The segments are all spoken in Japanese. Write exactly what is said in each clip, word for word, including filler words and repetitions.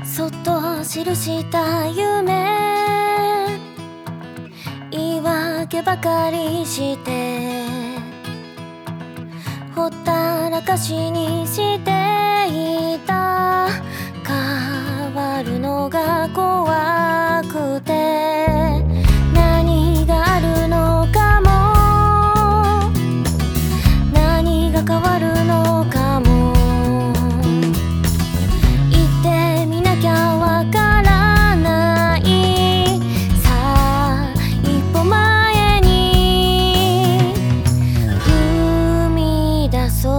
そっと記した夢、言い訳ばかりしてほったらかしにしていた。変わるのが怖くて何があるのかも、何が変わるのかも言ってみなきゃわからない。さあ一歩前に踏み出そう。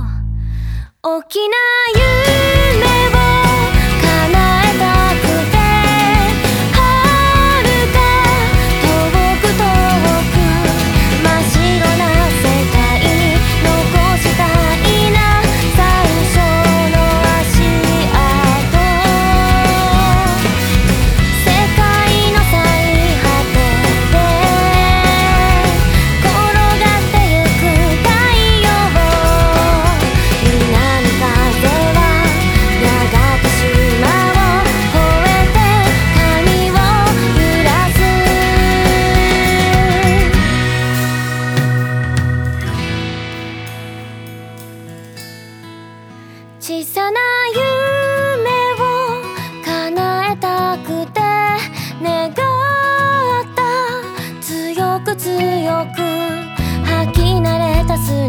大きな夢を叶えたくて遥か遠く遠く真っ白な世界に残したいな。最初の足跡、世界の最果てで転がってゆく太陽、南風はやがて島を越えて髪を揺らす。小さな夢を叶えたくて願った。強く強く吐き慣れた砂